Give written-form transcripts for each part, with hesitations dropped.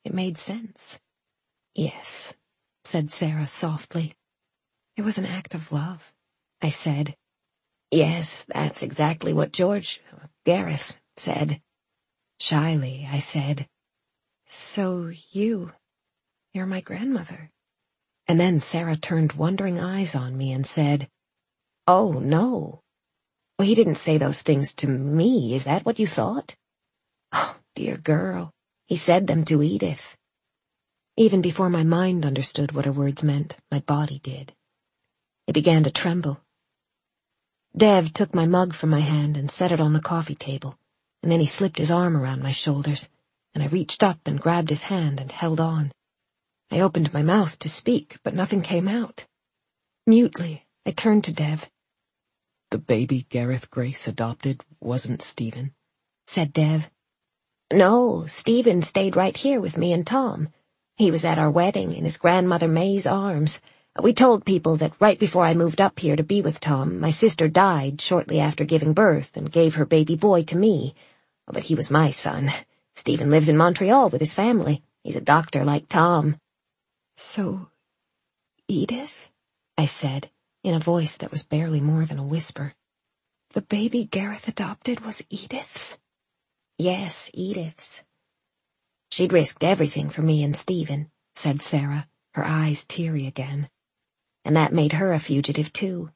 It made sense. "Yes," said Sarah softly. "It was an act of love," I said. "Yes, that's exactly what Gareth said." Shyly, I said, "So you're my grandmother." And then Sarah turned wondering eyes on me and said, "Oh, no. Well, he didn't say those things to me. Is that what you thought?" "Oh, dear girl, he said them to Edith." Even before my mind understood what her words meant, my body did. It began to tremble. Dev took my mug from my hand and set it on the coffee table, and then he slipped his arm around my shoulders, and I reached up and grabbed his hand and held on. I opened my mouth to speak, but nothing came out. Mutely, I turned to Dev. "The baby Gareth Grace adopted wasn't Stephen," said Dev. "No, Stephen stayed right here with me and Tom. He was at our wedding in his grandmother May's arms. We told people that right before I moved up here to be with Tom, my sister died shortly after giving birth and gave her baby boy to me. But he was my son. Stephen lives in Montreal with his family. He's a doctor like Tom." "So, Edith?" I said, in a voice that was barely more than a whisper. "The baby Gareth adopted was Edith's?" "Yes, Edith's. She'd risked everything for me and Stephen," said Sarah, her eyes teary again. "And that made her a fugitive, too.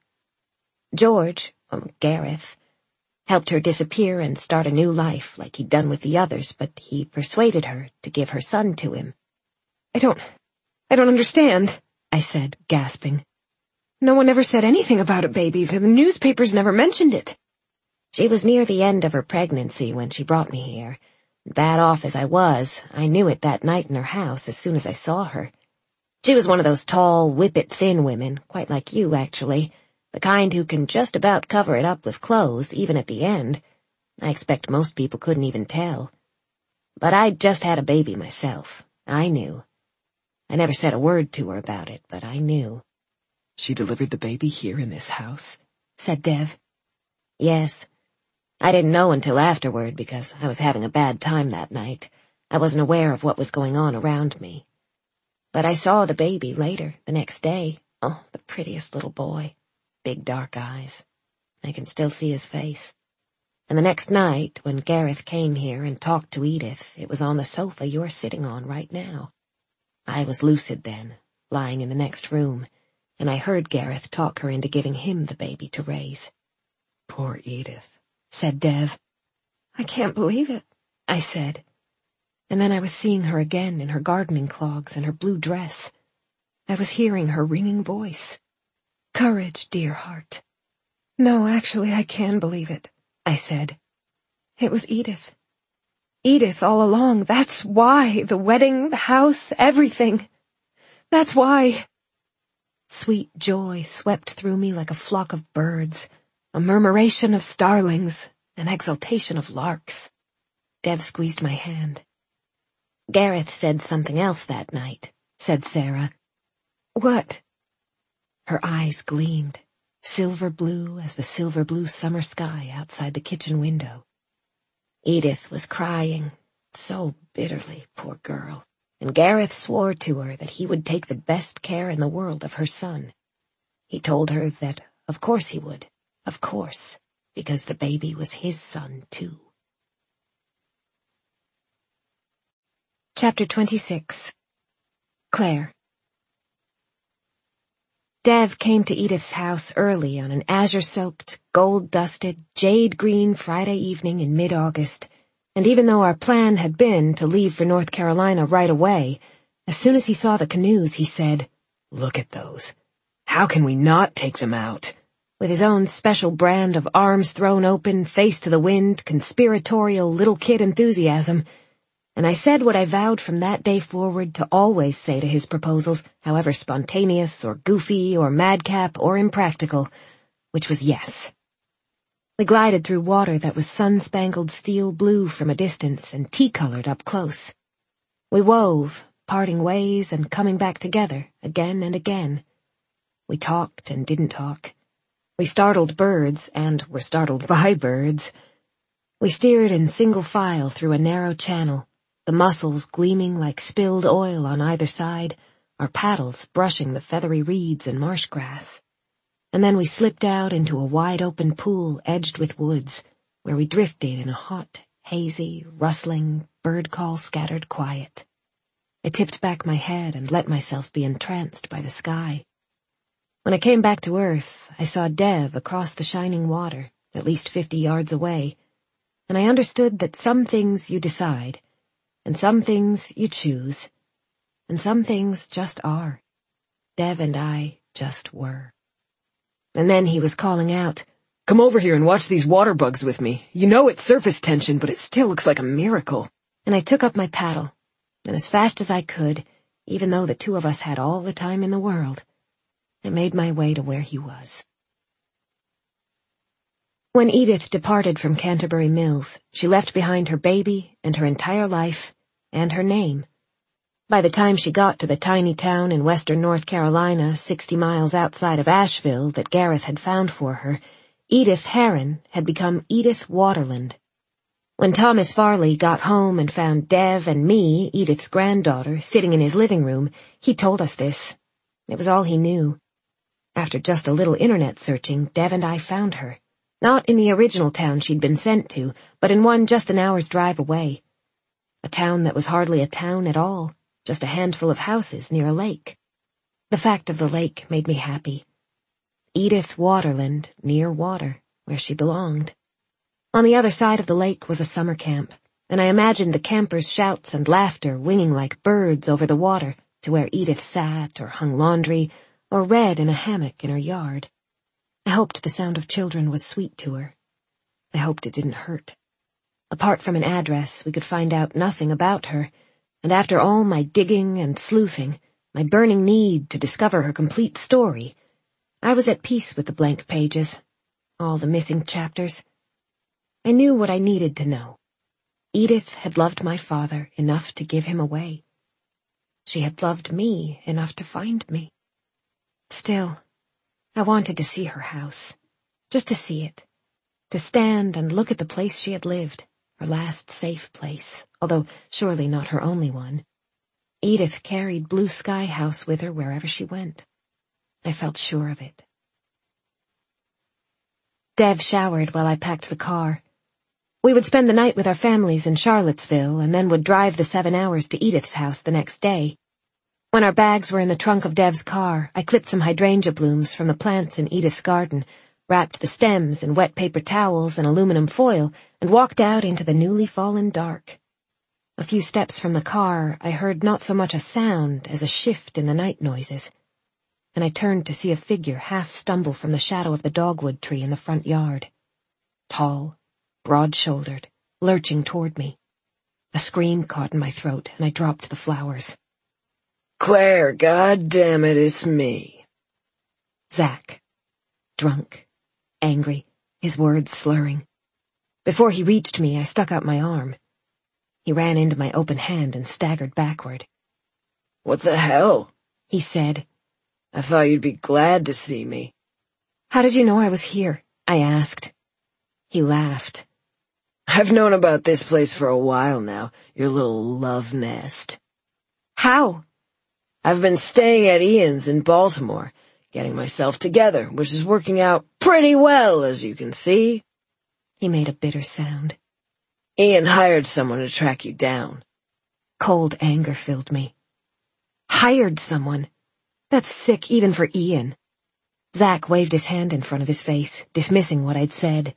Gareth, helped her disappear and start a new life like he'd done with the others, but he persuaded her to give her son to him." I don't understand," I said, gasping. "No one ever said anything about a baby. The newspapers never mentioned it." "She was near the end of her pregnancy when she brought me here. Bad off as I was, I knew it that night in her house as soon as I saw her. She was one of those tall, whippet-thin women, quite like you, actually, the kind who can just about cover it up with clothes, even at the end. I expect most people couldn't even tell. But I'd just had a baby myself. I knew. I never said a word to her about it, but I knew." "She delivered the baby here in this house?" said Dev. "Yes. I didn't know until afterward because I was having a bad time that night. I wasn't aware of what was going on around me. But I saw the baby later, the next day. Oh, the prettiest little boy. Big dark eyes. I can still see his face. And the next night, when Gareth came here and talked to Edith, it was on the sofa you're sitting on right now. I was lucid then, lying in the next room, and I heard Gareth talk her into giving him the baby to raise." "Poor Edith," said Dev. "I can't believe it," I said. And then I was seeing her again in her gardening clogs and her blue dress. I was hearing her ringing voice. "Courage, dear heart." "No, actually, I can believe it," I said. "It was Edith. Edith all along. That's why. The wedding, the house, everything. That's why." Sweet joy swept through me like a flock of birds, a murmuration of starlings, an exultation of larks. Dev squeezed my hand. "Gareth said something else that night," said Sarah. "What?" Her eyes gleamed, silver blue as the silver blue summer sky outside the kitchen window. "Edith was crying, so bitterly, poor girl, and Gareth swore to her that he would take the best care in the world of her son. He told her that, of course he would, of course, because the baby was his son, too." Chapter 26. Claire. Dev came to Edith's house early on an azure-soaked, gold-dusted, jade-green Friday evening in mid-August, and even though our plan had been to leave for North Carolina right away, as soon as he saw the canoes, he said, "Look at those. How can we not take them out?" with his own special brand of arms thrown open, face to the wind, conspiratorial little kid enthusiasm. And I said what I vowed from that day forward to always say to his proposals, however spontaneous or goofy or madcap or impractical, which was yes. We glided through water that was sun-spangled steel blue from a distance and tea-colored up close. We wove, parting ways and coming back together again and again. We talked and didn't talk. We startled birds and were startled by birds. We steered in single file through a narrow channel, the muscles gleaming like spilled oil on either side, our paddles brushing the feathery reeds and marsh grass. And then we slipped out into a wide-open pool edged with woods, where we drifted in a hot, hazy, rustling, bird-call-scattered quiet. I tipped back my head and let myself be entranced by the sky. When I came back to Earth, I saw Dev across the shining water, at least 50 yards away, and I understood that some things you decide, and some things you choose, and some things just are. Dev and I just were. And then he was calling out, "Come over here and watch these water bugs with me. You know it's surface tension, but it still looks like a miracle." And I took up my paddle, and as fast as I could, even though the two of us had all the time in the world, I made my way to where he was. When Edith departed from Canterbury Mills, she left behind her baby and her entire life and her name. By the time she got to the tiny town in western North Carolina, 60 miles outside of Asheville, that Gareth had found for her, Edith Heron had become Edith Waterland. When Thomas Farley got home and found Dev and me, Edith's granddaughter, sitting in his living room, he told us this. It was all he knew. After just a little internet searching, Dev and I found her. Not in the original town she'd been sent to, but in one just an hour's drive away. A town that was hardly a town at all, just a handful of houses near a lake. The fact of the lake made me happy. Edith Waterland, near water, where she belonged. On the other side of the lake was a summer camp, and I imagined the campers' shouts and laughter winging like birds over the water to where Edith sat or hung laundry or read in a hammock in her yard. I hoped the sound of children was sweet to her. I hoped it didn't hurt. Apart from an address, we could find out nothing about her, and after all my digging and sleuthing, my burning need to discover her complete story, I was at peace with the blank pages, all the missing chapters. I knew what I needed to know. Edith had loved my father enough to give him away. She had loved me enough to find me. Still, I wanted to see her house, just to see it, to stand and look at the place she had lived, her last safe place, although surely not her only one. Edith carried Blue Sky House with her wherever she went. I felt sure of it. Dev showered while I packed the car. We would spend the night with our families in Charlottesville and then would drive the 7 hours to Edith's house the next day. When our bags were in the trunk of Dev's car, I clipped some hydrangea blooms from the plants in Edith's garden, wrapped the stems in wet paper towels and aluminum foil, and walked out into the newly fallen dark. A few steps from the car, I heard not so much a sound as a shift in the night noises, and I turned to see a figure half stumble from the shadow of the dogwood tree in the front yard. Tall, broad-shouldered, lurching toward me. A scream caught in my throat, and I dropped the flowers. "Claire, goddammit, it's me." Zach. Drunk. Angry. His words slurring. Before he reached me, I stuck out my arm. He ran into my open hand and staggered backward. "What the hell?" he said. "I thought you'd be glad to see me." "How did you know I was here?" I asked. He laughed. "I've known about this place for a while now, your little love nest." "How?" "I've been staying at Ian's in Baltimore, getting myself together, which is working out pretty well, as you can see." He made a bitter sound. "Ian hired someone to track you down." Cold anger filled me. Hired someone? That's sick even for Ian. Zach waved his hand in front of his face, dismissing what I'd said.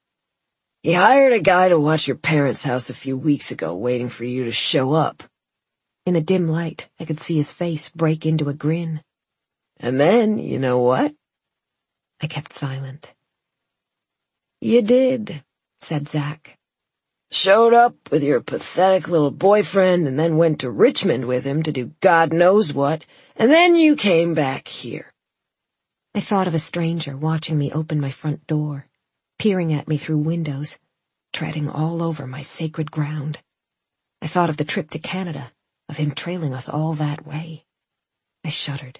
"He hired a guy to watch your parents' house a few weeks ago, waiting for you to show up." In the dim light, I could see his face break into a grin. "And then, you know what?" I kept silent. "You did," said Zach. "Showed up with your pathetic little boyfriend and then went to Richmond with him to do God knows what, and then you came back here." I thought of a stranger watching me open my front door, peering at me through windows, treading all over my sacred ground. I thought of the trip to Canada, of him trailing us all that way. I shuddered.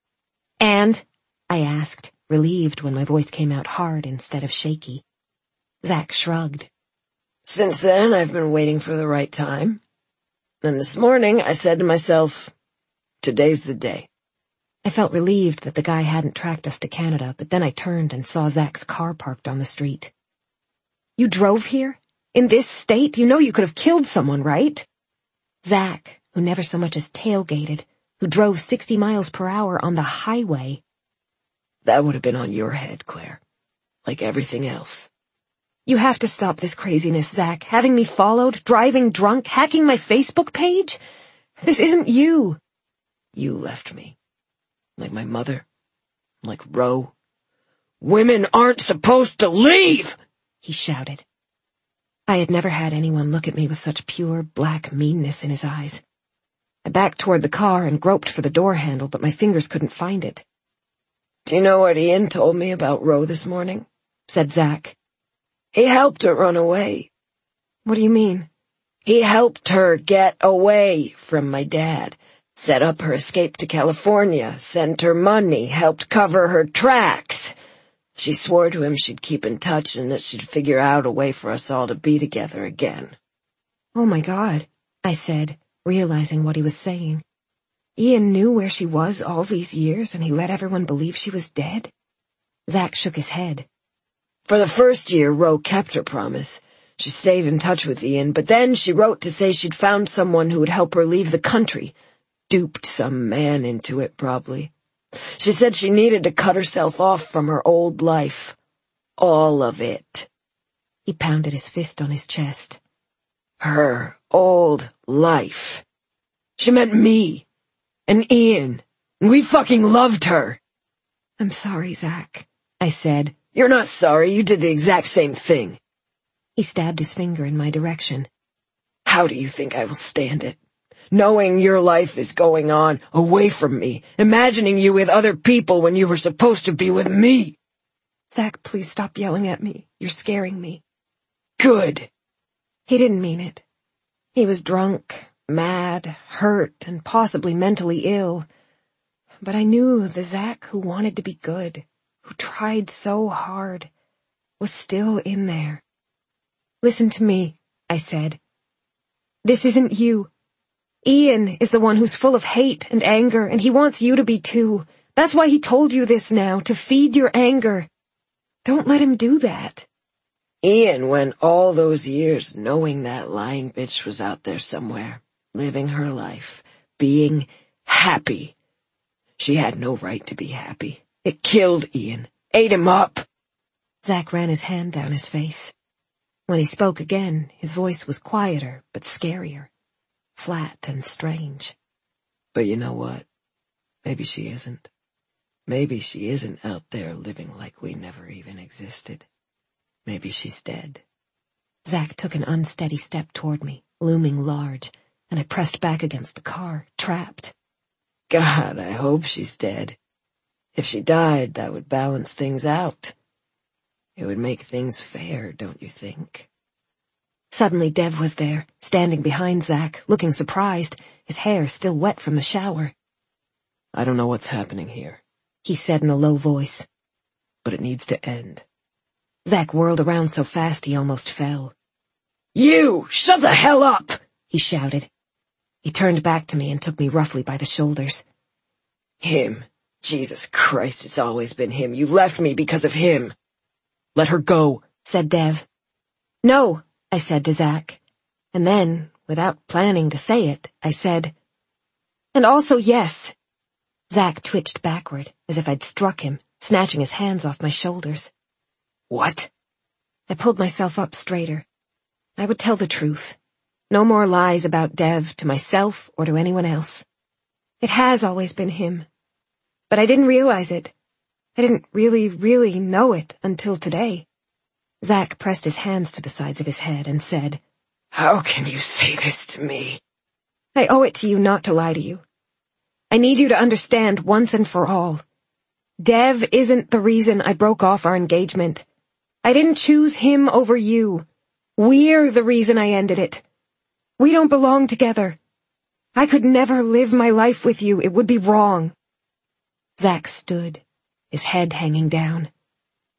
"And?" I asked, relieved when my voice came out hard instead of shaky. Zach shrugged. "Since then, I've been waiting for the right time." Then this morning I said to myself, today's the day. I felt relieved that the guy hadn't tracked us to Canada, but then I turned and saw Zach's car parked on the street. You drove here? In this state? You know you could have killed someone, right? Zach, who never so much as tailgated, who drove 60 miles per hour on the highway. That would have been on your head, Claire. Like everything else. You have to stop this craziness, Zach. Having me followed, driving drunk, hacking my Facebook page? This isn't you. You left me. Like my mother. Like Ro. Women aren't supposed to leave! He shouted. I had never had anyone look at me with such pure black meanness in his eyes. I backed toward the car and groped for the door handle, but my fingers couldn't find it. Do you know what Ian told me about Ro this morning? Said Zach. He helped her run away. What do you mean? He helped her get away from my dad. Set up her escape to California, sent her money, helped cover her tracks. She swore to him she'd keep in touch and that she'd figure out a way for us all to be together again. Oh my God, I said, realizing what he was saying. Ian knew where she was all these years and he let everyone believe she was dead? Zach shook his head. For the first year, Ro kept her promise. She stayed in touch with Ian, but then she wrote to say she'd found someone who would help her leave the country. Duped some man into it, probably. She said she needed to cut herself off from her old life. All of it. He pounded his fist on his chest. Her old life. She meant me. And Ian. And we fucking loved her. I'm sorry, Zach, I said. You're not sorry. You did the exact same thing. He stabbed his finger in my direction. How do you think I will stand it? Knowing your life is going on away from me, imagining you with other people when you were supposed to be with me. Zach, please stop yelling at me. You're scaring me. Good. He didn't mean it. He was drunk, mad, hurt, and possibly mentally ill. But I knew the Zach who wanted to be good, who tried so hard, was still in there. Listen to me, I said. This isn't you. Ian is the one who's full of hate and anger, and he wants you to be too. That's why he told you this now, to feed your anger. Don't let him do that. Ian went all those years knowing that lying bitch was out there somewhere, living her life, being happy. She had no right to be happy. It killed Ian, ate him up. Zach ran his hand down his face. When he spoke again, his voice was quieter but scarier. Flat and strange. But you know what? Maybe she isn't. Maybe she isn't out there living like we never even existed. Maybe she's dead. Zach took an unsteady step toward me, looming large, and I pressed back against the car, trapped. God, I hope she's dead. If she died, that would balance things out. It would make things fair, don't you think? Suddenly Dev was there, standing behind Zach, looking surprised, his hair still wet from the shower. I don't know what's happening here, he said in a low voice. But it needs to end. Zach whirled around so fast he almost fell. You! Shut the hell up! He shouted. He turned back to me and took me roughly by the shoulders. Him. Jesus Christ, it's always been him. You left me because of him. Let her go, said Dev. No, I said to Zach. And then, without planning to say it, I said, and also yes. Zach twitched backward, as if I'd struck him, snatching his hands off my shoulders. What? I pulled myself up straighter. I would tell the truth. No more lies about Dev to myself or to anyone else. It has always been him. But I didn't realize it. I didn't really know it until today. Zach pressed his hands to the sides of his head and said, How can you say this to me? I owe it to you not to lie to you. I need you to understand once and for all. Dev isn't the reason I broke off our engagement. I didn't choose him over you. We're the reason I ended it. We don't belong together. I could never live my life with you. It would be wrong. Zach stood, his head hanging down.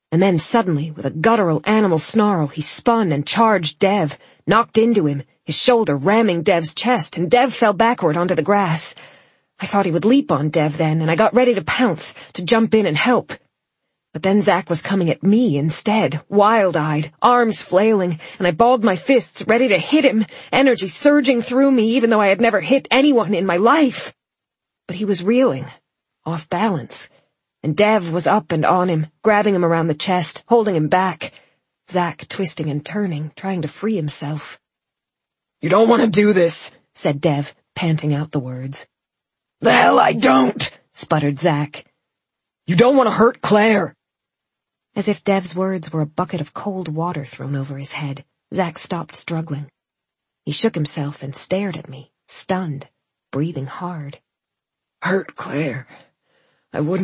And then suddenly, with a guttural animal snarl, he spun and charged Dev, knocked into him, his shoulder ramming Dev's chest, and Dev fell backward onto the grass. I thought he would leap on Dev then, and I got ready to pounce, to jump in and help. But then Zack was coming at me instead, wild-eyed, arms flailing, and I balled my fists, ready to hit him, energy surging through me even though I had never hit anyone in my life. But he was reeling, off balance, and Dev was up and on him, grabbing him around the chest, holding him back. Zack twisting and turning, trying to free himself. "You don't want to do this," said Dev, panting out the words. "The hell I don't," sputtered Zack. "You don't want to hurt Claire." As if Dev's words were a bucket of cold water thrown over his head, Zack stopped struggling. He shook himself and stared at me, stunned, breathing hard. "Hurt Claire? I would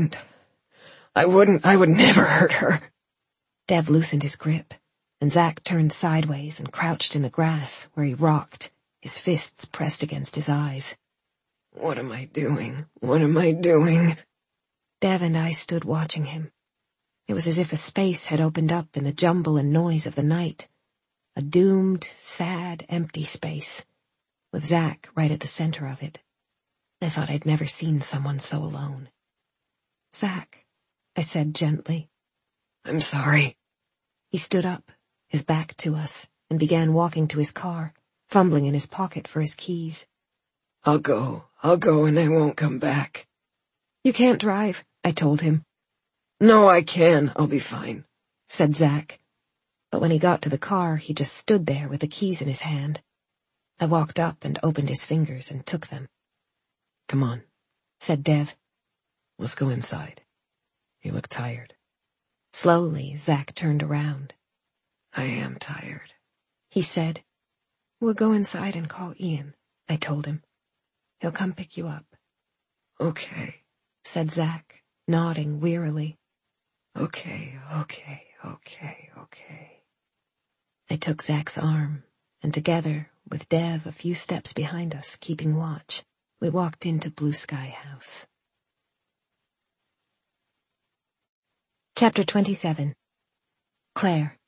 never hurt her." Dev loosened his grip, and Zack turned sideways and crouched in the grass, where he rocked, his fists pressed against his eyes. "What am I doing? What am I doing?" Dev and I stood watching him. It was as if a space had opened up in the jumble and noise of the night. A doomed, sad, empty space, with Zack right at the center of it. I thought I'd never seen someone so alone. "Zack," I said gently. "I'm sorry." He stood up, his back to us, and began walking to his car, fumbling in his pocket for his keys. I'll go and I won't come back." "You can't drive," I told him. "No, I can. I'll be fine," said Zack. But when he got to the car, he just stood there with the keys in his hand. I walked up and opened his fingers and took them. "Come on," said Dev. "Let's go inside. You look tired." Slowly, Zack turned around. "I am tired," he said. "We'll go inside and call Ian," I told him. "He'll come pick you up." "Okay," said Zack, nodding wearily. Okay. I took Zack's arm, and together, with Dev a few steps behind us, keeping watch, we walked into Blue Sky House. Chapter 27. Claire.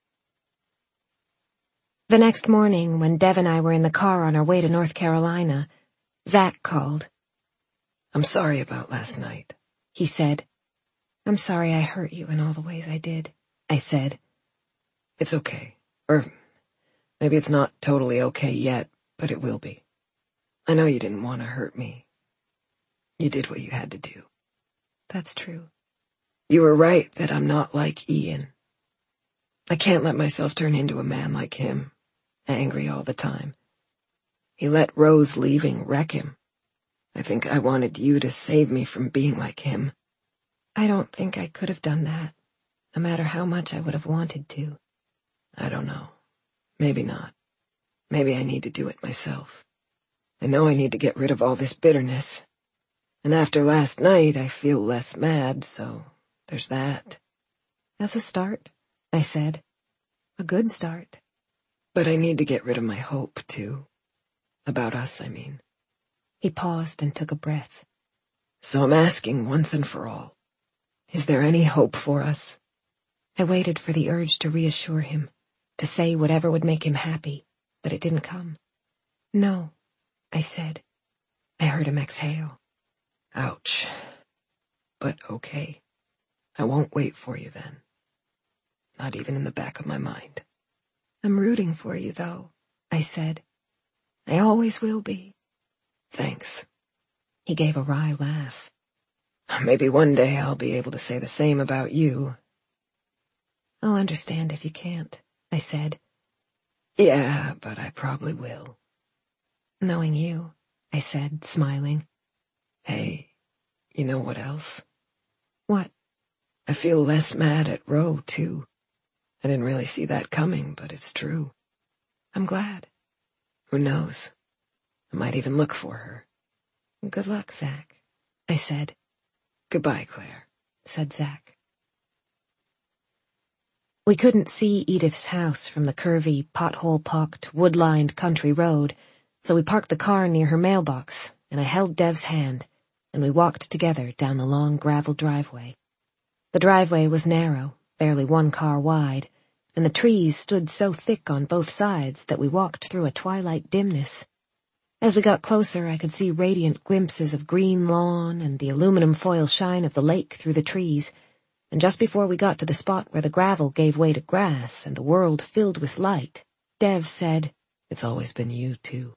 The next morning, when Dev and I were in the car on our way to North Carolina, Zack called. "I'm sorry about last night," he said. "I'm sorry I hurt you in all the ways I did," I said. "It's okay. Or maybe it's not totally okay yet, but it will be. I know you didn't want to hurt me. You did what you had to do." "That's true." "You were right that I'm not like Ian. I can't let myself turn into a man like him, angry all the time. He let Rose leaving wreck him. I think I wanted you to save me from being like him." "I don't think I could have done that, no matter how much I would have wanted to." "I don't know. Maybe not. Maybe I need to do it myself. I know I need to get rid of all this bitterness. And after last night, I feel less mad, so there's that." "That's a start," I said. "A good start." "But I need to get rid of my hope, too. About us, I mean." He paused and took a breath. "So I'm asking once and for all, is there any hope for us?" I waited for the urge to reassure him, to say whatever would make him happy, but it didn't come. "No," I said. I heard him exhale. "Ouch. But okay. I won't wait for you then. Not even in the back of my mind." "I'm rooting for you, though," I said. "I always will be." "Thanks." He gave a wry laugh. "Maybe one day I'll be able to say the same about you." "I'll understand if you can't," I said. "Yeah, but I probably will." "Knowing you," I said, smiling. "Hey, you know what else?" "What?" "I feel less mad at Ro, too. I didn't really see that coming, but it's true." "I'm glad." "Who knows? I might even look for her." "Good luck, Zack," I said. "Goodbye, Claire," said Zack. We couldn't see Edith's house from the curvy, pothole-pocked, wood-lined country road, so we parked the car near her mailbox, and I held Dev's hand, and we walked together down the long gravel driveway. The driveway was narrow, barely one car wide, and the trees stood so thick on both sides that we walked through a twilight dimness. As we got closer, I could see radiant glimpses of green lawn and the aluminum foil shine of the lake through the trees, and just before we got to the spot where the gravel gave way to grass and the world filled with light, Dev said, "It's always been you, too."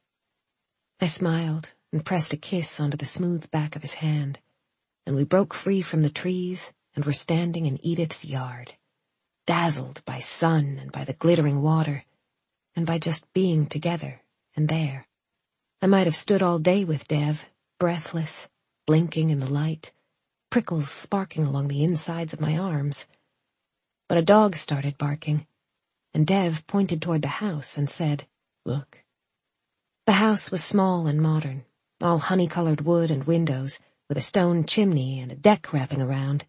I smiled and pressed a kiss onto the smooth back of his hand, and we broke free from the trees and were standing in Edith's yard, dazzled by sun and by the glittering water, and by just being together and there. I might have stood all day with Dev, breathless, blinking in the light, prickles sparking along the insides of my arms. But a dog started barking, and Dev pointed toward the house and said, "Look." The house was small and modern, all honey-colored wood and windows, with a stone chimney and a deck wrapping around.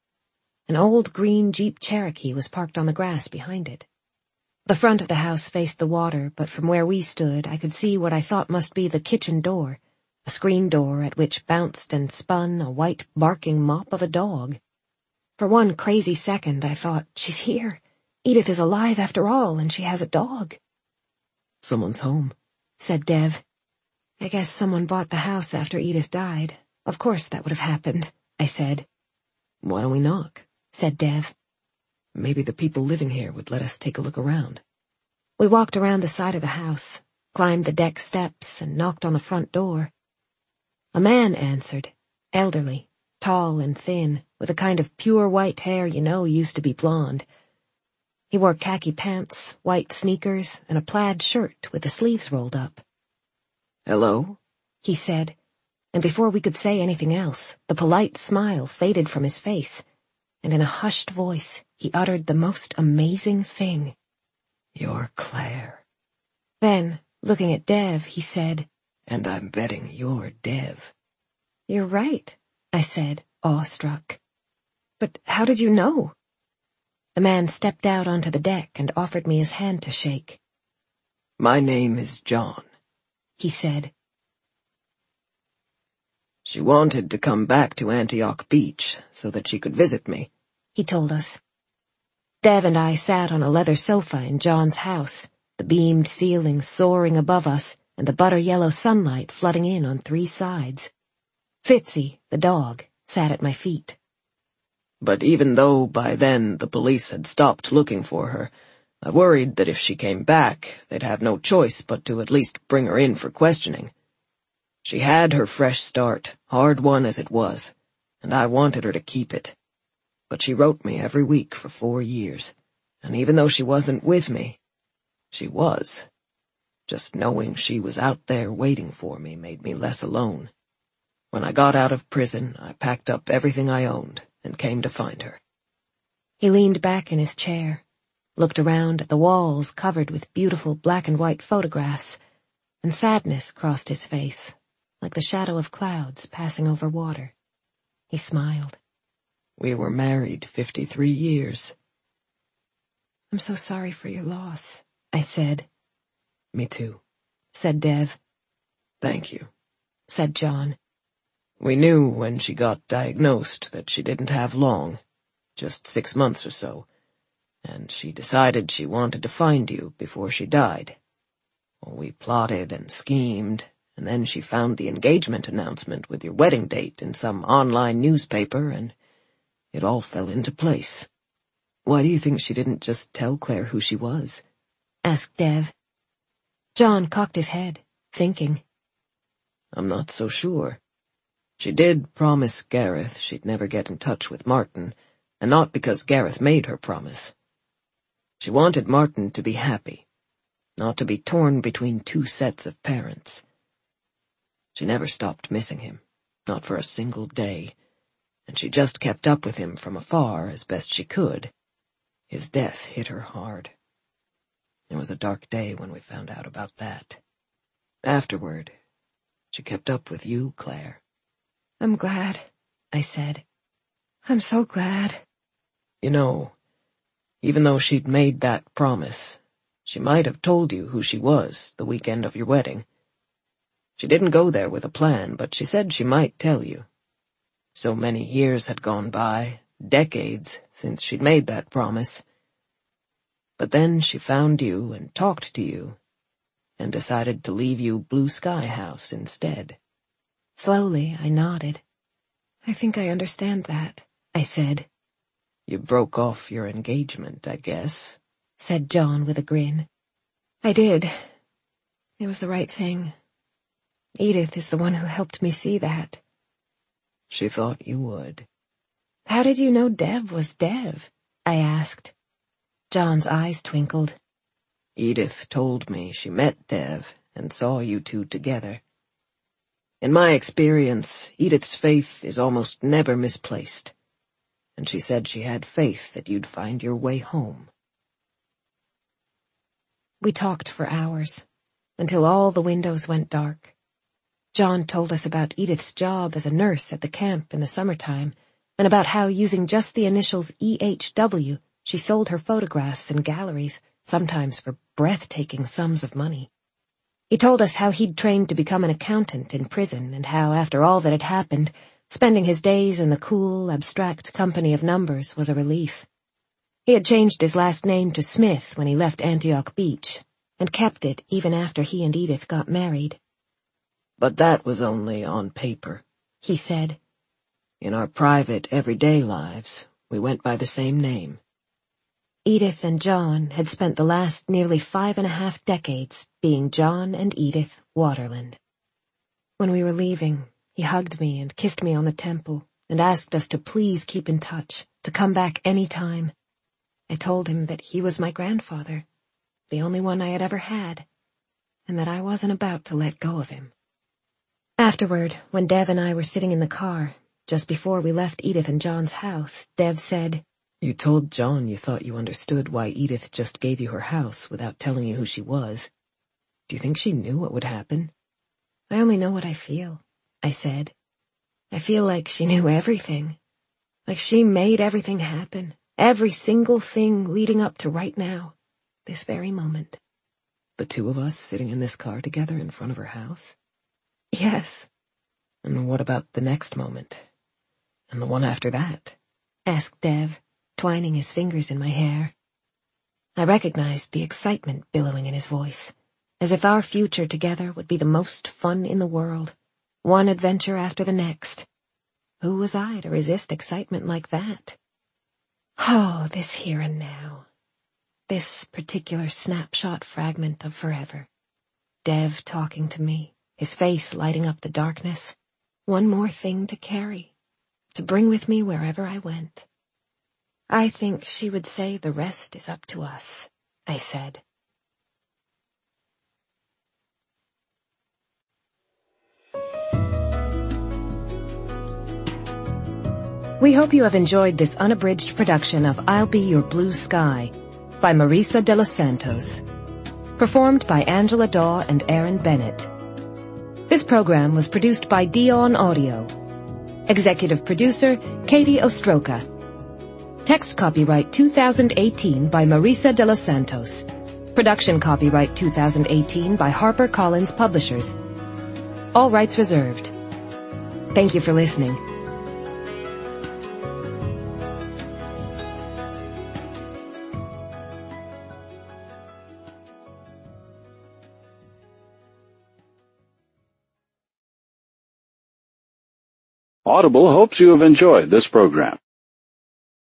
An old green Jeep Cherokee was parked on the grass behind it. The front of the house faced the water, but from where we stood I could see what I thought must be the kitchen door, a screen door at which bounced and spun a white barking mop of a dog. For one crazy second I thought, she's here. Edith is alive after all, and she has a dog. "Someone's home," said Dev. I guess someone bought the house after Edith died. Of course that would have happened, I said. "Why don't we knock?" said Dev. "Maybe the people living here would let us take a look around." We walked around the side of the house, climbed the deck steps, and knocked on the front door. A man answered, elderly, tall and thin, with a kind of pure white hair you know used to be blonde. He wore khaki pants, white sneakers, and a plaid shirt with the sleeves rolled up. "Hello?" he said, and before we could say anything else, the polite smile faded from his face, and in a hushed voice he uttered the most amazing thing. "You're Claire." Then, looking at Dev, he said, "And I'm betting you're Dev." "You're right," I said, awestruck. "But how did you know?" The man stepped out onto the deck and offered me his hand to shake. "My name is John," he said. "She wanted to come back to Antioch Beach so that she could visit me," he told us. Dev and I sat on a leather sofa in John's house, the beamed ceiling soaring above us and the butter-yellow sunlight flooding in on 3 sides. Fitzy, the dog, sat at my feet. "But even though by then the police had stopped looking for her, I worried that if she came back, they'd have no choice but to at least bring her in for questioning. She had her fresh start, hard won as it was, and I wanted her to keep it. But she wrote me every week for 4 years, and even though she wasn't with me, she was. Just knowing she was out there waiting for me made me less alone. When I got out of prison, I packed up everything I owned and came to find her." He leaned back in his chair, looked around at the walls covered with beautiful black and white photographs, and sadness crossed his face, like the shadow of clouds passing over water. He smiled. "We were married 53 years. "I'm so sorry for your loss," I said. "Me too," said Dev. "Thank you," said John. "We knew when she got diagnosed that she didn't have long, just 6 months or so, and she decided she wanted to find you before she died. Well, we plotted and schemed, and then she found the engagement announcement with your wedding date in some online newspaper, and it all fell into place." "Why do you think she didn't just tell Claire who she was?" asked Dev. John cocked his head, thinking. "I'm not so sure. She did promise Gareth she'd never get in touch with Martin, and not because Gareth made her promise. She wanted Martin to be happy, not to be torn between 2 sets of parents. She never stopped missing him, not for a single day, and she just kept up with him from afar as best she could. His death hit her hard. It was a dark day when we found out about that. Afterward, she kept up with you, Claire." "I'm glad," I said. "I'm so glad." "You know, even though she'd made that promise, she might have told you who she was the weekend of your wedding. She didn't go there with a plan, but she said she might tell you. So many years had gone by, decades since she'd made that promise. But then she found you and talked to you, and decided to leave you Blue Sky House instead. Slowly, I nodded. I think I understand that, I said. You broke off your engagement, I guess, said John with a grin. I did. It was the right thing. Edith is the one who helped me see that. She thought you would. How did you know Dev was Dev? I asked. John's eyes twinkled. Edith told me she met Dev and saw you two together. In my experience, Edith's faith is almost never misplaced, and she said she had faith that you'd find your way home. We talked for hours, until all the windows went dark. John told us about Edith's job as a nurse at the camp in the summertime, and about how, using just the initials EHW, she sold her photographs in galleries, sometimes for breathtaking sums of money. He told us how he'd trained to become an accountant in prison, and how, after all that had happened, spending his days in the cool, abstract company of numbers was a relief. He had changed his last name to Smith when he left Antioch Beach, and kept it even after he and Edith got married. But that was only on paper, he said. In our private, everyday lives, we went by the same name. Edith and John had spent the last nearly 5.5 decades being John and Edith Waterland. When we were leaving, he hugged me and kissed me on the temple and asked us to please keep in touch, to come back any time. I told him that he was my grandfather, the only one I had ever had, and that I wasn't about to let go of him. Afterward, when Dev and I were sitting in the car, just before we left Edith and John's house, Dev said, You told John you thought you understood why Edith just gave you her house without telling you who she was. Do you think she knew what would happen? I only know what I feel, I said. I feel like she knew everything. Like she made everything happen. Every single thing leading up to right now. This very moment. The two of us sitting in this car together in front of her house? Yes. And what about the next moment? And the one after that? Asked Dev, twining his fingers in my hair. I recognized the excitement billowing in his voice, as if our future together would be the most fun in the world, one adventure after the next. Who was I to resist excitement like that? Oh, this here and now. This particular snapshot fragment of forever. Dev talking to me, his face lighting up the darkness. One more thing to carry, to bring with me wherever I went. I think she would say the rest is up to us, I said. We hope you have enjoyed this unabridged production of I'll Be Your Blue Sky by Marisa de los Santos, performed by Angela Daw and Aaron Bennett. This program was produced by Dion Audio. Executive producer, Katie Ostroka. Text copyright 2018 by Marisa de los Santos. Production copyright 2018 by HarperCollins Publishers. All rights reserved. Thank you for listening. Audible hopes you have enjoyed this program.